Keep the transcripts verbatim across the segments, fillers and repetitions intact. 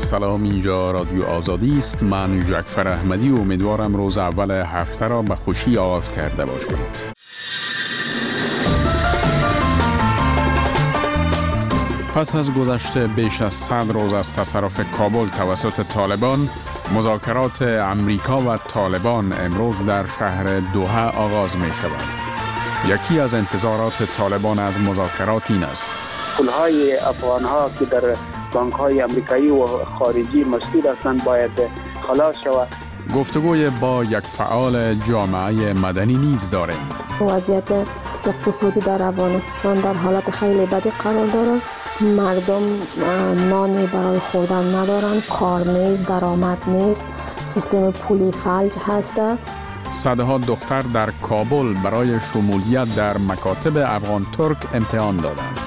سلام، اینجا رادیو آزادی است. من جعفر احمدی و امیدوارم روز اول هفته را به خوشی آغاز کرده باشید. پس از گذشته بیش از صد روز از تصرف کابل توسط طالبان، مذاکرات امریکا و طالبان امروز در شهر دوحه آغاز می شود. یکی از انتظارات طالبان از مذاکرات این است: پولهای افغانها که در بانک‌های امریکایی و خارجی مسدود هستند باید خلاص شود. گفتگوی با یک فعال جامعه مدنی نیز داریم. وضعیت اقتصادی در افغانستان در حالت خیلی بدی قرار داره. مردم نانی برای خوردن ندارن، کار نیست، درآمد نیست، سیستم پولی فلج هسته. صدها دختر در کابل برای شمولیت در مکاتب افغان ترک امتحان دادند.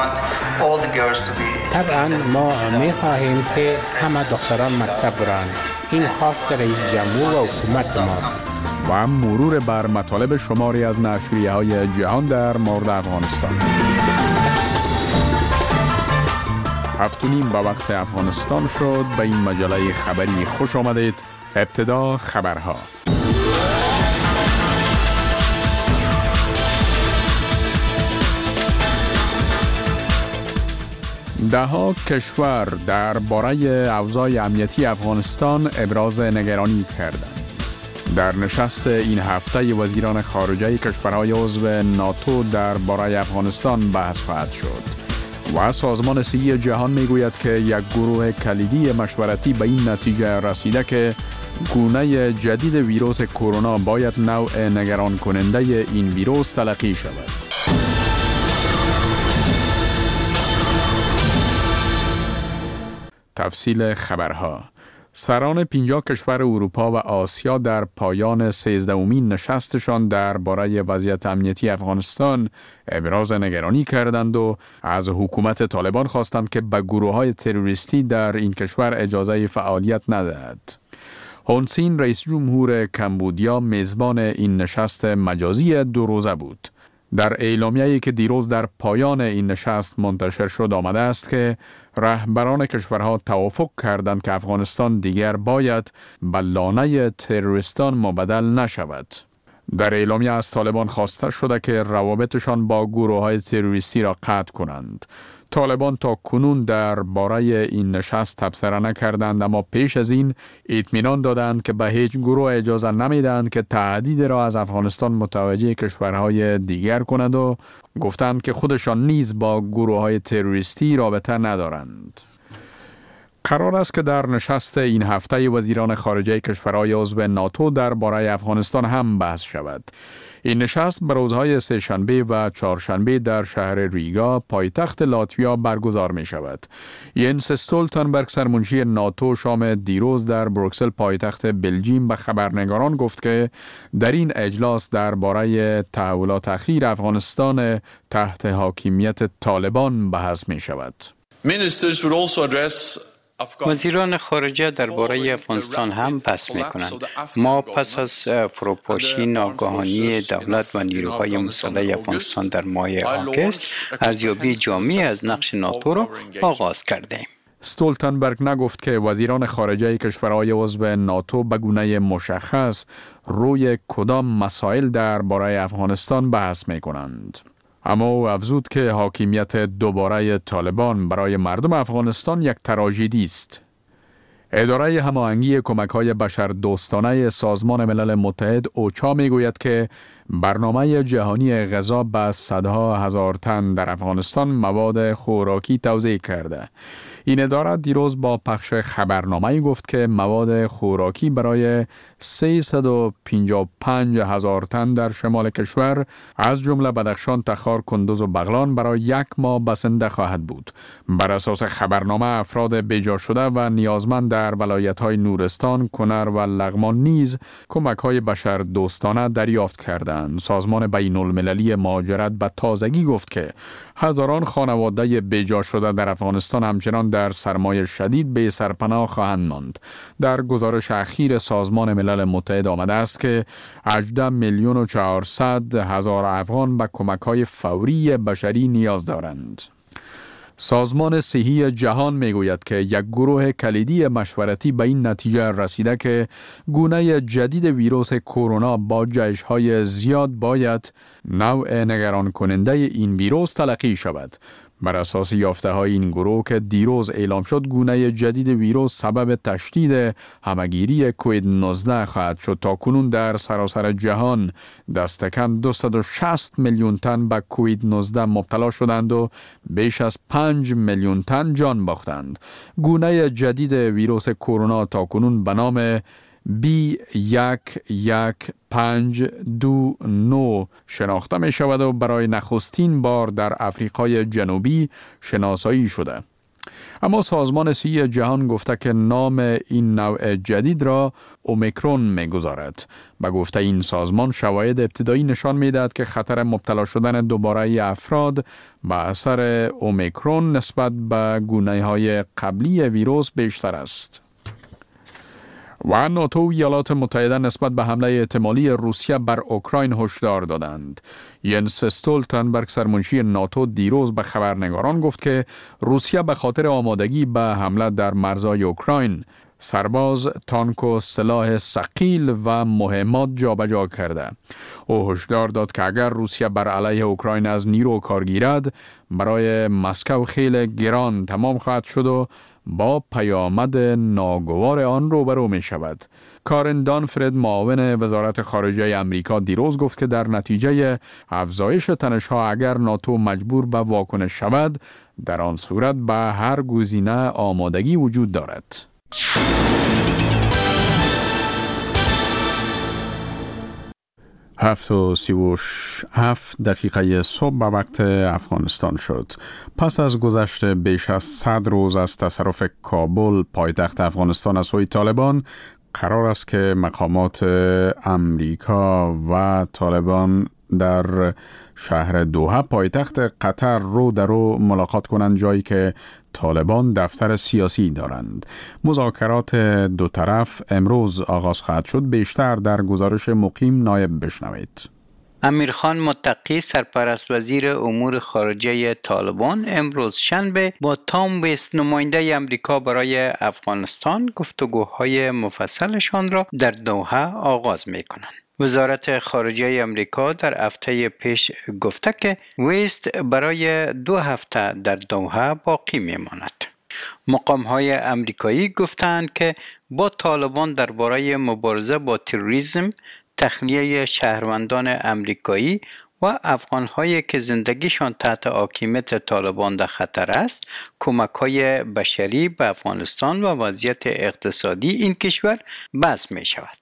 طبعا ما می خواهیم که همه دختران مکتب برند. این خواست رئیس جمهور و حکومت ماست. و مرور بر مطالب شماری از نشریه‌های جهان در مورد افغانستان. هفت و نیم به وقت افغانستان شد. به این مجله خبری خوش آمدید. ابتدا خبرها. ده‌ها کشور درباره اوضاع امنیتی افغانستان ابراز نگرانی کردند. در نشست این هفته وزیران خارجه کشورهای عضو ناتو درباره افغانستان بحث خواهد شد. و سازمان صحی جهان میگوید که یک گروه کلیدی مشورتی به این نتیجه رسیده که گونه جدید ویروس کرونا باید نوع نگران کننده این ویروس تلقی شود. تفصیل خبرها. سران پنجاه کشور اروپا و آسیا در پایان سیزدهمین نشستشان درباره وضعیت امنیتی افغانستان ابراز نگرانی کردند و از حکومت طالبان خواستند که به گروه‌های تروریستی در این کشور اجازه فعالیت ندهد. هون سین رئیس جمهور کمبودیا میزبان این نشست مجازی دو روزه بود. در اعلامیه‌ای که دیروز در پایان این نشست منتشر شد آمده است که رهبران کشورها توافق کردند که افغانستان دیگر باید به لانه تروریستان مبدل نشود. در اعلامیه از طالبان خواسته شده که روابطشان با گروه‌های تروریستی را قطع کنند. طالبان تا کنون در باره این نشست تبصره نکردند، اما پیش از این اطمینان دادند که به هیچ گروه اجازه نمیدهند که تهدید را از افغانستان متوجه کشورهای دیگر کنند و گفتند که خودشان نیز با گروه‌های تروریستی رابطه ندارند. قرار است که در نشست این هفته وزیران خارجه کشورهای عضو ناتو درباره افغانستان هم بحث شود. این نشست به روزهای سه‌شنبه و چهارشنبه در شهر ریگا پایتخت لاتویا برگزار می شود. ینس استولتنبرگ سرمنشی ناتو شام دیروز در بروکسل پایتخت بلژیم به خبرنگاران گفت که در این اجلاس درباره تحولات اخیر افغانستان تحت حاکمیت طالبان بحث می شود. وزیران خارجه درباره افغانستان هم بحث می‌کنند. ما پس از فروپاشی ناگهانی دولت و نیروهای مسلح افغانستان در ماه آگوست ارزیابی جامعی از نقش ناتو را آغاز کردیم. استولتنبرگ نگفت که وزیران خارجه کشورهای عضو ناتو به گونه مشخص روی کدام مسائل درباره افغانستان بحث می‌کنند. اما او افزود که حاکمیت دوباره طالبان برای مردم افغانستان یک تراژدی است. اداره هماهنگی کمک‌های بشردوستانه سازمان ملل متحد اوچا میگوید که برنامه جهانی غذا به صدها هزار تن در افغانستان مواد خوراکی توزیع کرده. این اداره دیروز با پخش خبرنامه‌ای گفت که مواد خوراکی برای سیصد و پنجاه و پنج هزار تن در شمال کشور از جمله بدخشان، تخار، کندوز و بغلان برای یک ماه بسنده خواهد بود. بر اساس خبرنامه افراد بیجا شده و نیازمند در ولایت‌های نورستان، کنر و لغمان نیز کمک‌های بشردوستانه دریافت کردند. سازمان بین‌المللی مهاجرت به تازگی گفت که هزاران خانواده بیجا شده در افغانستان همچنان در سرمایه شدید به سرپناه خواهند ماند. در گزارش اخیر سازمان ملل متحد آمده است که هجده میلیون و چهارصد هزار افغان به کمک‌های فوری بشری نیاز دارند. سازمان صحی جهان میگوید که یک گروه کلیدی مشورتی به این نتیجه رسیده که گونه جدید ویروس کرونا با جهش‌های زیاد باید نوع نگران کننده این ویروس تلقی شود. بر اساس یافته های این گروه که دیروز اعلام شد، گونه جدید ویروس سبب تشدید همگیری کووید نوزده خواهد شد. تا کنون در سراسر جهان دست کم دویست و شصت میلیون تن به کووید نوزده مبتلا شدند و بیش از پنج میلیون تن جان باختند. گونه جدید ویروس کرونا تا کنون به نام بی یک یک پنج دو نه شناخته می شود و برای نخستین بار در افریقای جنوبی شناسایی شده. اما سازمان صحی جهان گفته که نام این نوع جدید را اومیکرون می گذارد. به گفته این سازمان، شواهد ابتدایی نشان می دهد که خطر مبتلا شدن دوباره افراد به اثر اومیکرون نسبت به گونه های قبلی ویروس بیشتر است. و ناتو و ایالات متحده نسبت به حمله احتمالی روسیه بر اوکراین هشدار دادند. ینس استولتنبرگ سرمنشی ناتو دیروز به خبرنگاران گفت که روسیه به خاطر آمادگی به حمله در مرزهای اوکراین سرباز، تانک و سلاح ثقیل و مهمات جابجا کرده. او هشدار داد که اگر روسیه بر علیه اوکراین از نیرو کار گیرد، برای مسکو خیلی گران تمام خواهد شد و با پیامد ناگوار آن روبرو می شود. کارن دانفرد، معاون وزارت خارجه امریکا، دیروز گفت که در نتیجه افزایش تنش‌ها اگر ناتو مجبور به واکنش شود، در آن صورت به هر گزینه آمادگی وجود دارد. هفت و سی و هفت دقیقه صبح به وقت افغانستان شد. پس از گذشت بیش از صد روز از تصرف کابل پایتخت افغانستان از سوی طالبان، قرار است که مقامات امریکا و طالبان در شهر دوحه پایتخت قطر رو در رو ملاقات کنند، جایی که طالبان دفتر سیاسی دارند. مذاکرات دو طرف امروز آغاز خواهد شد. بیشتر در گزارش مقیم نایب بشنوید. امیرخان متقی، سرپرست وزیر امور خارجه طالبان، امروز شنبه با تام ویست، نماینده امریکا برای افغانستان، گفتگوهای مفصلشان را در دوحه آغاز می‌کنند. وزارت خارجه امریکا در هفته پیش گفته که ویست برای دو هفته در دوحه باقی میماند. مقام‌های امریکایی گفتند که با طالبان درباره مبارزه با تروریسم، تخلیه شهروندان امریکایی و افغان‌هایی که زندگیشان تحت حاکمیت طالبان در خطر است، کمک‌های بشری به افغانستان و وضعیت اقتصادی این کشور بحث می‌شود.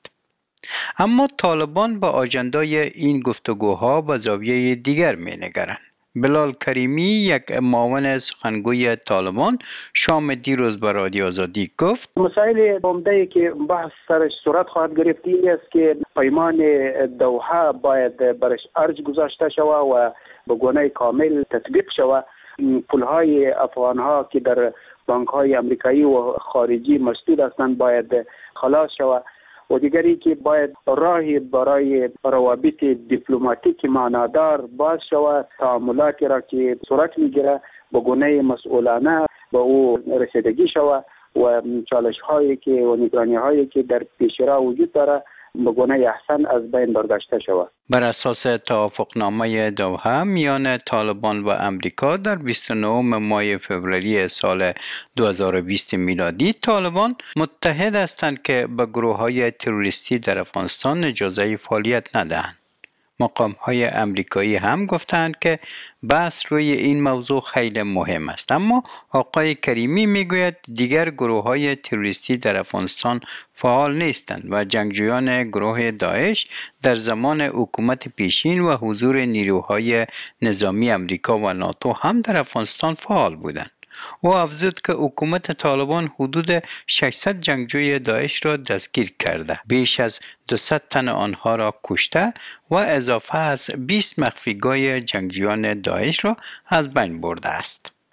اما طالبان با آژندای این گفتگوها به زاویه دیگر می‌نگرند. بلال کریمی، یک معاون سخنگوی طالبان، شام دیروز به رادیو آزادی گفت: مسائل عمده‌ای که بحث سرش صورت خواهد گرفت این است که پیمان دوحه باید برش ارج گذاشته شود و به گونه کامل تطبیق شود. پولهای افغان‌ها که در بانک‌های امریکایی و خارجی مسدود هستند باید خلاص شود. و دیگری که باید راهی برای روابط دیپلماتیک معنادار باز شود. تعاملاتی را که صورت میگیره به گونه مسئولانه به او رسیدگی شود و چالش هایی که و نگرانی هایی که در پیش رو وجود داره به گونه احسن از بین برداشته شود. بر اساس توافقنامه دوحه میان طالبان و امریکا در بیست و نه ماه فوریه سال دو هزار و بیست میلادی، طالبان متحد هستند که به گروه‌های تروریستی در افغانستان اجازه فعالیت ندهند. مقام‌های امریکایی هم گفتند که بحث روی این موضوع خیلی مهم است، اما آقای کریمی میگوید دیگر گروه‌های تروریستی در افغانستان فعال نیستند و جنگجویان گروه داعش در زمان حکومت پیشین و حضور نیروهای نظامی امریکا و ناتو هم در افغانستان فعال بودند. او افزود که حکومت طالبان حدود ششصد جنگجوی داعش را دستگیر کرده، بیش از دویست تن آنها را کشته و اضافه از بیست مخفیگاه جنگجویان داعش را از بین برده است.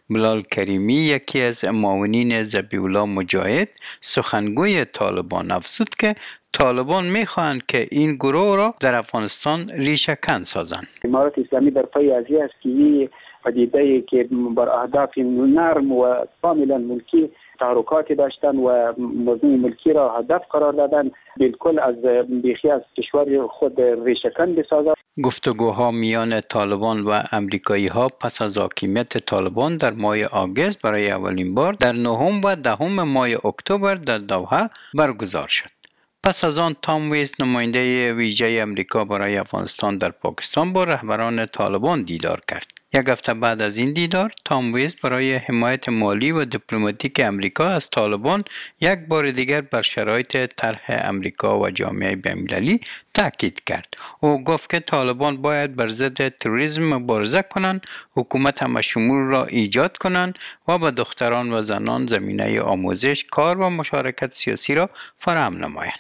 بلال کریمی یکی از معاونین ذبیح الله مجاهد سخنگوی طالبان افزود که طالبان میخواهند که این گروه را در افغانستان ریشه کن سازند. امارات اسلامی در پای ازی است که این پدیده که بر اهداف نرم و کاملا ملکی تحرکاتی داشتن و موضوع ملکی را هدف قرار دادن، بالکل از بیخی از کشور خود ریشه کن بسازد. گفتگوها میان طالبان و امریکایی ها پس از حاکمیت طالبان در ماه آگوست برای اولین بار در نهم و دهم ماه اکتبر در دوحه برگزار شد. پس از آن تام ویز نماینده ویژه امریکا برای افغانستان در پاکستان با رهبران طالبان دیدار کرد. یک هفته بعد از این دیدار، تام ویز برای حمایت مالی و دیپلماتیک امریکا از طالبان یک بار دیگر بر شرایط طرح امریکا و جامعه بین‌المللی تاکید کرد. او گفت که طالبان باید بر ضد تروریسم مبارزه کنند، حکومت همشمول را ایجاد کنند و به دختران و زنان زمینه آموزش، کار و مشارکت سیاسی را فراهم نمایند.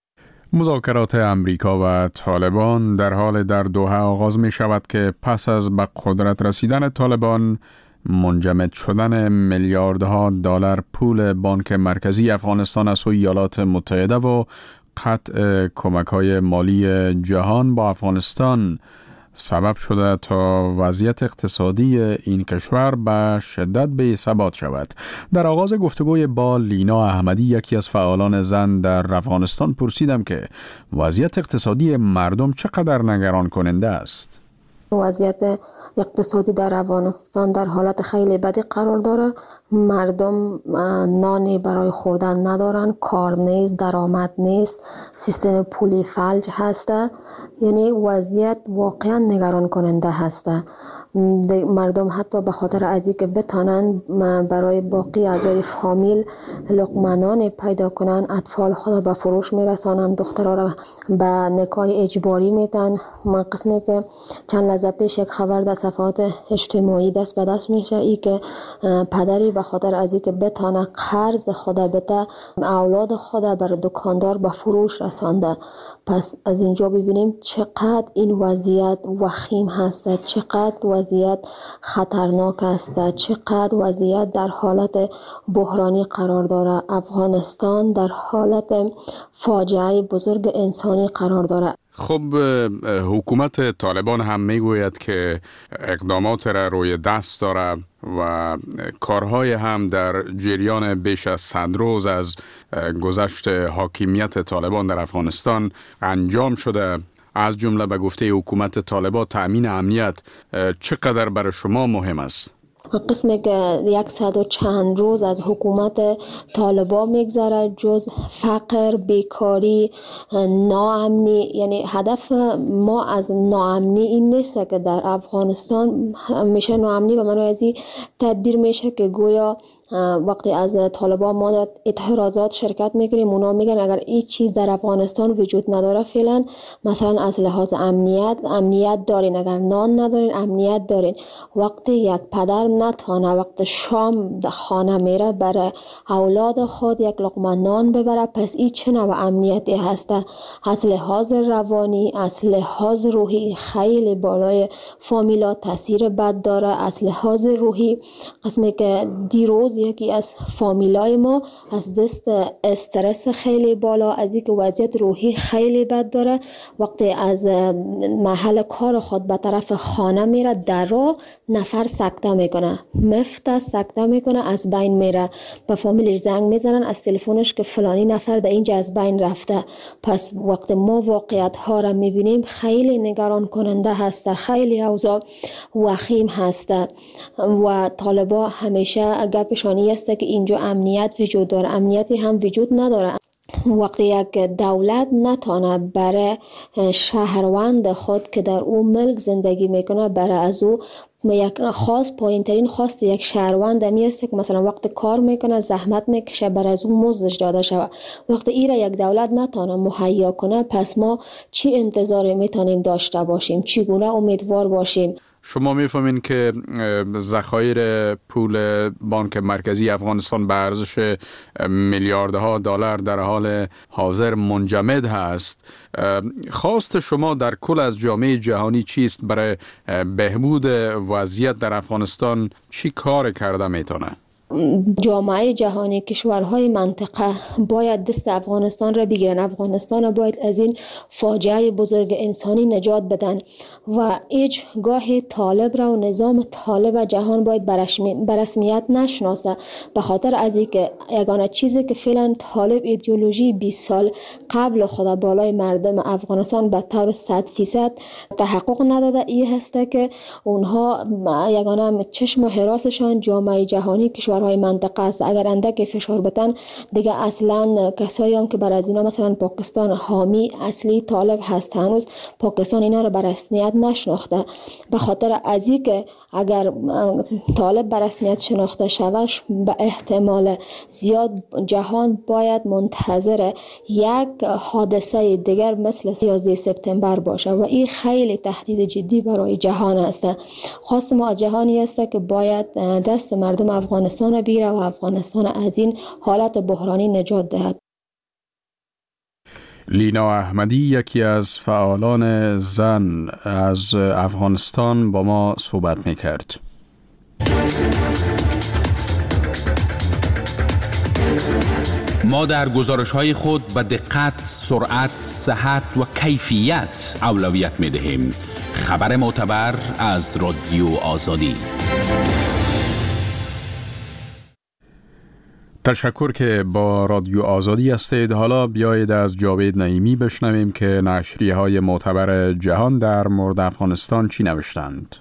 مذاکرات امریکا و طالبان در حال در دوحه آغاز می شود که پس از به قدرت رسیدن طالبان، منجمد شدن میلیاردها دلار پول بانک مرکزی افغانستان از سوی ایالات متحده و قطع کمک‌های مالی جهان با افغانستان سبب شده تا وضعیت اقتصادی این کشور به شدت بی ثبات شود. در آغاز گفتگوی با لینا احمدی، یکی از فعالان زن در افغانستان، پرسیدم که وضعیت اقتصادی مردم چقدر نگران کننده است. وضعیت اقتصادی در افغانستان در حالت خیلی بدی قرار داره. مردم نانی برای خوردن ندارن، کار نیست، درآمد نیست، سیستم پولی فلج هسته. یعنی وضعیت واقعا نگران کننده هسته. مردم حتی به خاطر از اینکه بتانند برای باقی اعضای فامیل لقمه پیدا کنن، اطفال خود به فروش میرسانند، دخترها را به نکاح اجباری میتن. من قسمی که چند لحظه پیش یک خبر در صفحات اجتماعی دست به دست میشه، ای که پدری به خاطر از اینکه بتانه قرض خود بده، اولاد خود بر دکاندار به فروش رسانده. پس از اینجا ببینیم چقدر این وضعیت وخیم هسته، چقدر وضعیت خطرناک است، چقدر وضعیت در حالت بحرانی قرار داره. افغانستان در حالت فاجعه بزرگ انسانی قرار داره. خب حکومت طالبان هم میگوید که اقدامات را روی دست داره و کارهای هم در جریان بیش از صد روز از گذشت حاکمیت طالبان در افغانستان انجام شده. از جمله به گفته حکومت طالبان تأمین امنیت چقدر برای شما مهم است؟ قسمی که یکصد و چند روز از حکومت طالبان میگذره، جز فقر، بیکاری، ناامنی. یعنی هدف ما از ناامنی این نیست که در افغانستان میشه ناامنی به معنی از این تدبیر میشه که گویا وقتی از طالبان ما در اعتراضات شرکت میکنیم، اونا میگن اگر این چیز در افغانستان وجود نداره فعلا، مثلا از لحاظ امنیت امنیت دارین، اگر نان ندارین امنیت دارین. وقتی یک پدر نتانه وقت شام در خانه میره برای اولاد خود یک لقمه نان ببره، پس این چه نوع امنیتی هسته؟ از لحاظ روانی، از لحاظ روحی خیلی بالای فامیلا تاثیر بد داره. از لحاظ روحی قسمی که دیروز یکی از فامیلای ما از دست استرس خیلی بالا، از اینکه وضعیت روحی خیلی بد داره، وقتی از محل کار خود به طرف خانه میره، در راه نفر سکته میکنه، مفت سکته میکنه، از بین میره. به فامیلش زنگ میزنن از تلفنش که فلانی نفر در اینجا از بین رفته. پس وقتی ما واقعیت ها را میبینیم خیلی نگران کننده هسته، خیلی اوضاع وخیم هسته و طالبا همیشه گپشانی است که اینجا امنیت وجود داره. امنیتی هم وجود نداره. وقتی یک دولت نتانه برای شهروند خود که در اون ملک زندگی میکنه، برای از او یک خاص پایین ترین خواست یک شهروند می است که مثلا وقت کار میکنه زحمت میکشه بر از اون مزدش داده شود. وقتی ایره یک دولت نتانه مهیا کنه، پس ما چی انتظاری میتونیم داشته باشیم؟ چگونه امیدوار باشیم؟ شما میفهمین که ذخایر پول بانک مرکزی افغانستان به ارزش میلیاردها دلار در حال حاضر منجمد هست. خواست شما در کل از جامعه جهانی چیست برای بهبود وضعیت در افغانستان؟ چی کار کرده میتونه؟ جامعه جهانی، کشورهای منطقه باید دست افغانستان را بگیرن. افغانستان را باید از این فاجعه بزرگ انسانی نجات بدن و هیچ گاه طالب را و نظام طالب جهان باید برسمیت نشناسه، به خاطر از اینکه یگانه چیزی که فعلا طالب ایدئولوژی بیست سال قبل خود بالای مردم افغانستان به طور صد فیصد تحقق نداده ای هسته که اونها یگانه چشم و حراسشان جامعه جهانی کشور های منطقه است. اگر اندک فشار بتن دیگه اصلا کسایی هم که بر از اینا مثلا پاکستان حامی اصلی طالب هست، هنوز پاکستان اینا رو به رسمیت نشناخته. به خاطر از این که اگر طالب به رسمیت شناخته شود به احتمال زیاد جهان باید منتظر یک حادثه دیگر مثل یازده سپتامبر باشه و این خیلی تهدید جدی برای جهان است. خواست ما از جهانی است که باید دست مردم افغانستان بگیره و افغانستان از این حالت بحرانی نجات دهد. لینا احمدی، یکی از فعالان زن از افغانستان، با ما صحبت میکرد. ما در گزارش‌های خود به دقت، سرعت، صحت و کیفیت اولویت می‌دهیم. خبر معتبر از رادیو آزادی. تشکر که با رادیو آزادی هستید. حالا بیایید از جاوید نعیمی بشنویم که نشریه‌های معتبر جهان در مورد افغانستان چی نوشتند.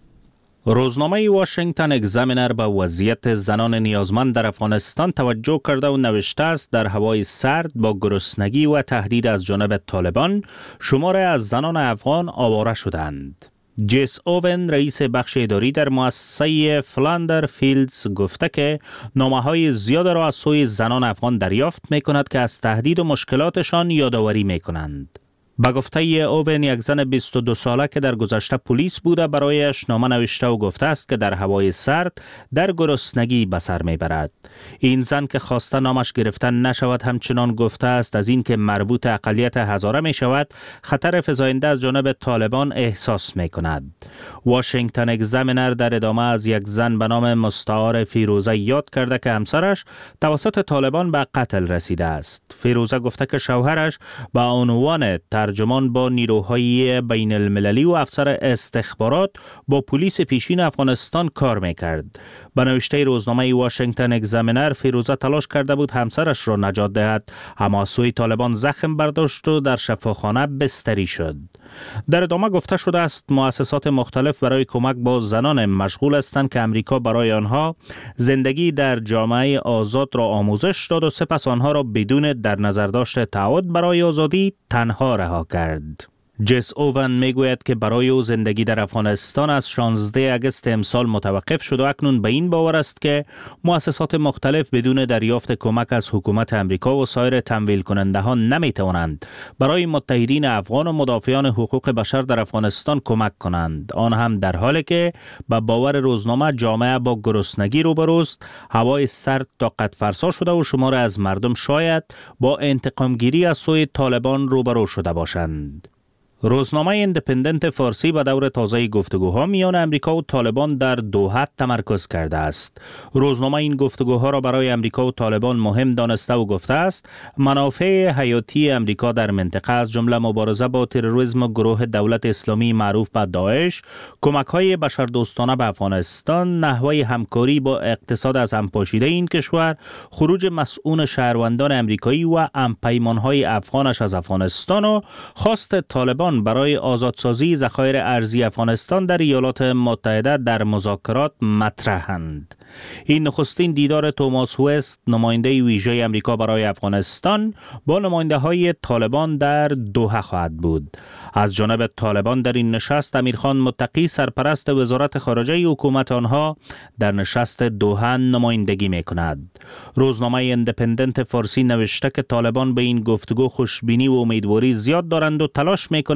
روزنامه واشنگتن اگزامینر به وضعیت زنان نیازمند در افغانستان توجه کرده و نوشته است در هوای سرد با گرسنگی و تهدید از جانب طالبان شماره از زنان افغان آواره شدند. جیس اوون، رئیس بخش اداری در مؤسسه فلاندر فیلدز، گفته که نامه‌های زیاد را از سوی زنان افغان دریافت می‌کند که از تهدید و مشکلاتشان یادآوری می‌کنند. با گفته اوون، یک زن بیست و دو ساله که در گذشته پلیس بوده برایش نامه نوشته و گفته است که در هوای سرد در گرسنگی به سر میبرد. این زن که خواسته نامش گرفته نشود همچنان گفته است از این که مربوط اقلیت هزاره می شود خطر فزاینده از جانب طالبان احساس می کند. واشنگتن اگزامینر در ادامه از یک زن به نام مستعار فیروزه یاد کرده که همسرش توسط طالبان به قتل رسیده است. فیروزه گفته که شوهرش به عنوان ترجمان با نیروهای بین المللی و افسر استخبارات با پلیس پیشین افغانستان کار میکرد. به نوشته روزنامه واشنگتن اگزامینر، فیروزه تلاش کرده بود همسرش را نجات دهد، اما سوی طالبان زخم برداشت و در شفاخانه بستری شد. در ادامه گفته شده است مؤسسات مختلف برای کمک با زنان مشغول هستند که امریکا برای آنها زندگی در جامعه آزاد را آموزش داد و سپس آنها را بدون در نظر داشت تعهد برای آزادی تنها رها کرد. جیس اوون میگوید که برای او زندگی در افغانستان از شانزده آگوست امسال متوقف شد و اکنون به این باور است که مؤسسات مختلف بدون دریافت کمک از حکومت امریکا و سایر تمویل کننده ها نمی توانند برای متحدین افغان و مدافعان حقوق بشر در افغانستان کمک کنند، آن هم در حالی که به باور روزنامه جامعه با گرسنگی روبروست، هوای سرد طاقت فرسا شده و شمار از مردم شاید با انتقام گیری از سوی طالبان روبرو شده باشند. روزنامه ایندیپندنت فارسی به دور تازه گفتگوها میان امریکا و طالبان در دوحه تمرکز کرده است. روزنامه این گفتگوها را برای امریکا و طالبان مهم دانسته و گفته است منافع حیاتی امریکا در منطقه از جمله مبارزه با تروریسم و گروه دولت اسلامی معروف به داعش، کمک‌های بشردوستانه به افغانستان، نحوه همکاری با اقتصاد از هم پاشیده این کشور، خروج مسئول شهروندان امریکایی و همپیمان‌های افغانش از افغانستان و خواست طالبان برای آزادسازی ذخایر ارزی افغانستان در ایالات متحده در مذاکرات مطرحند. این نخستین دیدار توماس وست، نماینده ویژه امریکا برای افغانستان، با نماینده های طالبان در دوحه خواهد بود. از جانب طالبان در این نشست امیرخان متقی، سرپرست وزارت خارجه حکومت آنها، در نشست دوحه نمایندگی می کند. روزنامه ایندیپندنت فارسی نوشته که طالبان به این گفتگو خوشبینی و امیدواری زیاد دارند و تلاش می کنند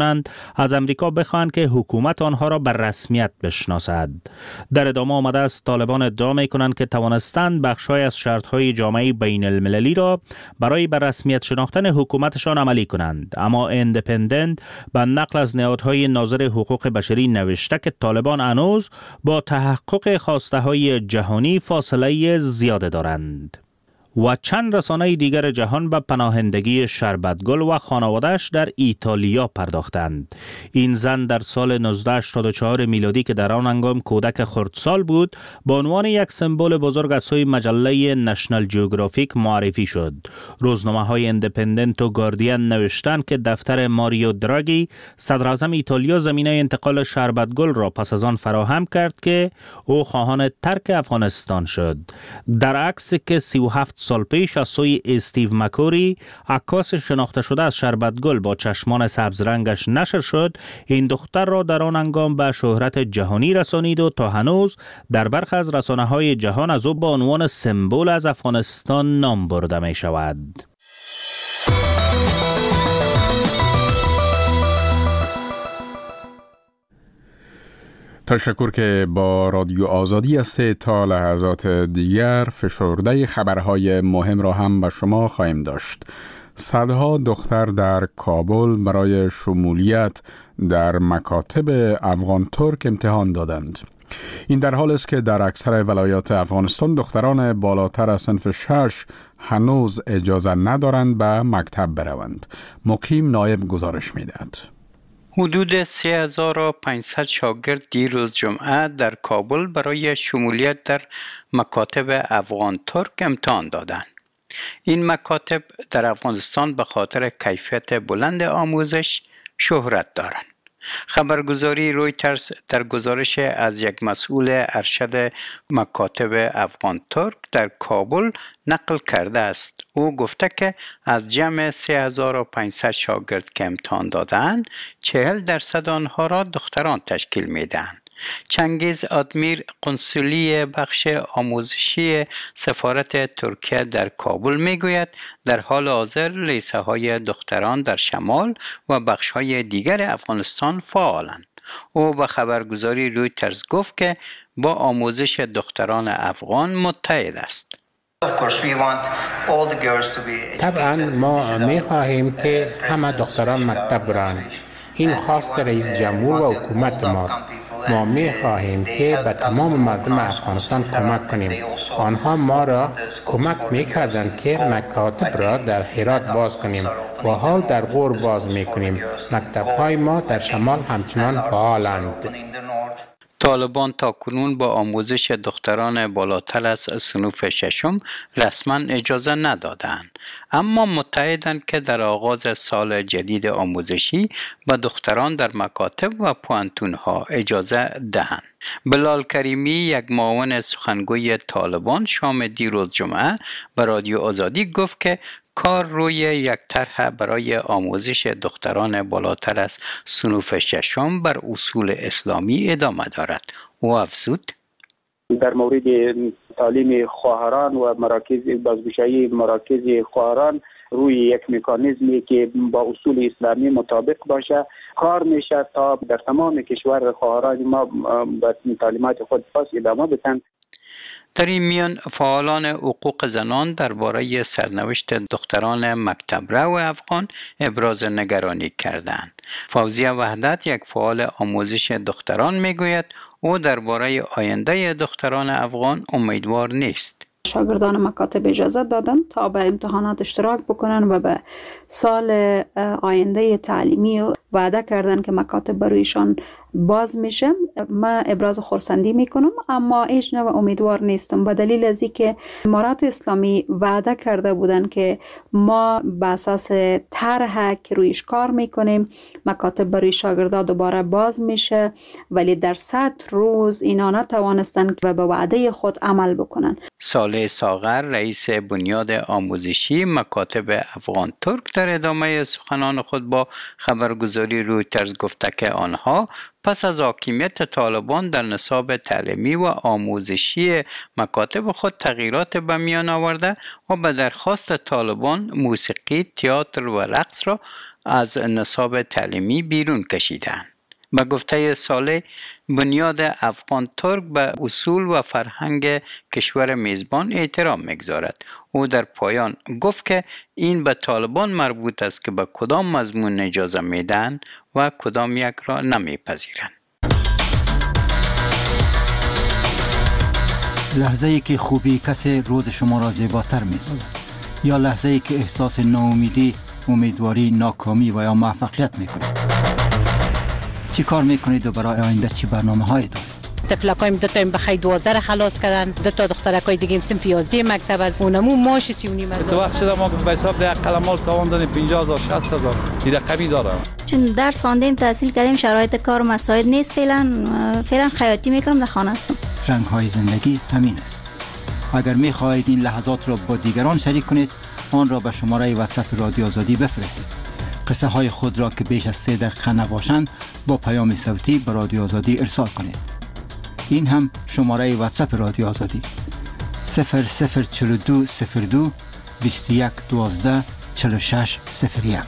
کنند از امریکا بخواهند که حکومت آنها را به رسمیت بشناسد. در ادامه آمده است طالبان ادعا می کنند که توانستند بخش‌های از شرط‌های جامعه بین المللی را برای به رسمیت شناختن حکومتشان عملی کنند، اما اندپندنت به نقل از نهادهای ناظر حقوق بشری نوشته که طالبان هنوز با تحقق خواسته‌های جهانی فاصله زیاده دارند. و چند رسانه دیگر جهان به پناهندگی شربتگل و خانواده‌اش در ایتالیا پرداختند. این زن در سال نوزده هشتاد و چهار میلادی که در آن هنگام کودک خردسال بود، به عنوان یک سمبل بزرگ از سوی مجله نشنال جیوگرافیک معرفی شد. روزنامه‌های اندپندنت و گاردین نوشتند که دفتر ماریو دراگی صدر اعظم ایتالیا زمینه انتقال شربتگل را پس از آن فراهم کرد که او خواهان ترک افغانستان شد. در عکسی که سی و هفت سال پیش از سوی استیو مکوری، عکاس شناخته شده از شربتگل با چشمان سبز رنگش نشر شد، این دختر را در آن هنگام به شهرت جهانی رسانید و تا هنوز در برخی از رسانه‌های جهان از او با عنوان سمبل از افغانستان نام برده می شود. تشکر که با رادیو آزادی است. تا لحظات دیگر فشرده خبرهای مهم را هم به شما خواهیم داشت. صدها دختر در کابل برای شمولیت در مکاتب افغان ترک امتحان دادند. این در حال است که در اکثر ولایات افغانستان دختران بالاتر از صنف شش هنوز اجازه ندارند به مکتب بروند. مقیم نایب گزارش می‌دهد. حدود سه هزار و پانصد شاگرد دیروز جمعه در کابل برای شمولیت در مکاتب افغان ترک امتحان دادند. این مکاتب در افغانستان به خاطر کیفیت بلند آموزش شهرت دارند. خبرگزاری رویترز در گزارش از یک مسئول ارشد مکاتب افغان ترک در کابل نقل کرده است. او گفته که از جمع سه هزار و پانصد شاگرد که امتحان دادند، چهل درصد آنها را دختران تشکیل میدهند. چنگیز آدمیر، قنصلی بخش آموزشی سفارت ترکیه در کابل میگوید در حال حاضر لیسه های دختران در شمال و بخش های دیگر افغانستان فعالند. او به خبرگزاری رویترز گفت که با آموزش دختران افغان متحد است. طبعا ما می خواهیم که همه دختران مکتب برند. این خواست رئیس جمهور و حکومت ماست. ما می خواهیم که به تمام مردم افغانستان کمک کنیم. آنها ما را کمک می کردند که مکاتب را در هرات باز کنیم و حال در غور باز می کنیم. مکتب های ما در شمال همچنان فعالند. طالبان تاکنون با آموزش دختران بالاتر از صنف ششم رسما اجازه ندادند، اما متحدند که در آغاز سال جدید آموزشی به دختران در مکاتب و پوانتونها اجازه دهند. بلال کریمی، یک معاون سخنگوی طالبان، شام دیروز جمعه به رادیو آزادی گفت که کار روی یک طرح برای آموزش دختران بالاتر از صنف ششم بر اصول اسلامی ادامه دارد. او افزود در مورد تعلیم خواهران و مراکز بازگشایی مراکز خواهران روی یک مکانیزمی که با اصول اسلامی مطابق باشه کار میشه تا در تمام کشور خواهران ما به تعلیمات خود پاس ادامه بدن. در این میان فعالان حقوق زنان درباره سرنوشت دختران مکتب رو افغان ابراز نگرانی کردند. فوزیه وحدت، یک فعال آموزش دختران، میگوید او درباره آینده دختران افغان امیدوار نیست. شاگردان مکاتب اجازه دادن تا به امتحانات اشتراک بکنن و به سال آینده تعلیمی وعده کردن که مکاتب برویشان باز میشه. من ابراز خرسندی میکنم، اما هیچ نوع امیدوار نیستم به دلیل از اینکه امارات اسلامی وعده کرده بودن که ما به اساس طرح که رویش کار میکنیم مکاتب برای شاگردان دوباره باز میشه، ولی در صد روز اینا نتوانستن و به وعده خود عمل بکنن. صالح ساغر، رئیس بنیاد آموزشی مکاتب افغان ترک، در ادامه سخنان خود با خبرگزاری رویترز گفته که آنها پس از حاکمیت طالبان در نصاب تعلیمی و آموزشی مکاتب خود تغییرات به میان آورده و به درخواست طالبان موسیقی، تئاتر و رقص را از نصاب تعلیمی بیرون کشیدند. به گفته صالح، بنیاد افغان ترک به اصول و فرهنگ کشور میزبان احترام می‌گذارد. او در پایان گفت که این به طالبان مربوط است که به کدام مضمون اجازه میدن و کدام یک را نمیپذیرند. لحظه ای که خوبی کسی روز شما را زیباتر می‌سازد یا لحظه ای که احساس ناامیدی، امیدواری، ناکامی و یا موفقیت می‌کنید. چی کار میکنید و برای آینده چی برنامه هایی دارید؟ تفلکایم دو تا بخیر دوازده خلاص کردن، دو تا دخترکای دیگه صنف یازده مکتب از اونمو ماش سی و نیم هزار. تو وقت شده ما به حساب ده قلمال تاوان دادیم پنجاه هزار شصت هزار این رقمی دارم. چون درس خواندیم تحصیل کردیم شرایط کار مساعد نیست، فعلا فعلا خیاطی میکنم در خانه هستم. رنگ های زندگی همین است. اگر میخواهید این لحظات را با دیگران شریک کنید، آن را به شماره واتساپ رادیو آزادی بفرستید. قصه های خود را که بیش از سه دقیقه نباشند با پیام صوتی به رادیو آزادی ارسال کنید. این هم شماره واتساپ رادیو آزادی صفر صفر چهل و دو صفر دو بیست و یک دوازده چهل و شش صفر یک.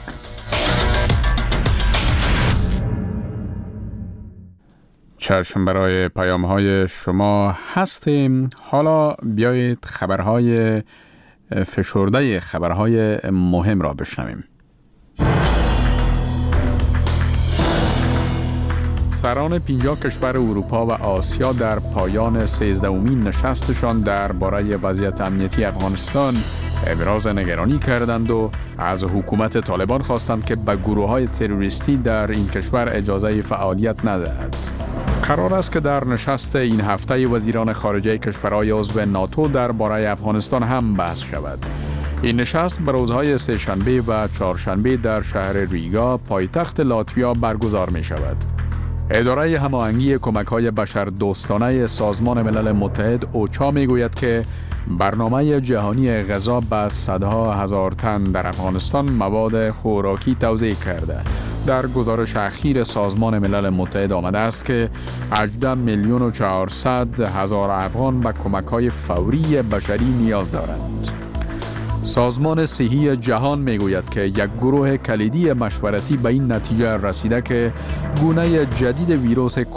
چشم برای پیام های شما هستیم. حالا بیایید خبرهای فشرده خبرهای مهم را بشنویم. سران پنجاه کشور اروپا و آسیا در پایان سیزدهمین نشستشان درباره وضعیت امنیتی افغانستان ابراز نگرانی کردند و از حکومت طالبان خواستند که به گروه‌های تروریستی در این کشور اجازه فعالیت ندهد. قرار است که در نشست این هفته وزیران خارجه کشورهای عضو ناتو درباره افغانستان هم بحث شود. این نشست به روزهای سه‌شنبه و چهارشنبه در شهر ریگا پایتخت لاتویا برگزار می شود. اداره هماهنگی کمک‌های بشردوستانه سازمان ملل متحد اوچا می‌گوید که برنامه جهانی غذا به صدها هزار تن در افغانستان مواد خوراکی توزیع کرده. در گزارش اخیر سازمان ملل متحد آمده است که هجده میلیون و چهارصد هزار افغان به کمک‌های فوری بشری نیاز دارند. سازمان صحی جهان میگوید که یک گروه کلیدی مشورتی به این نتیجه رسیده که گونه جدید ویروس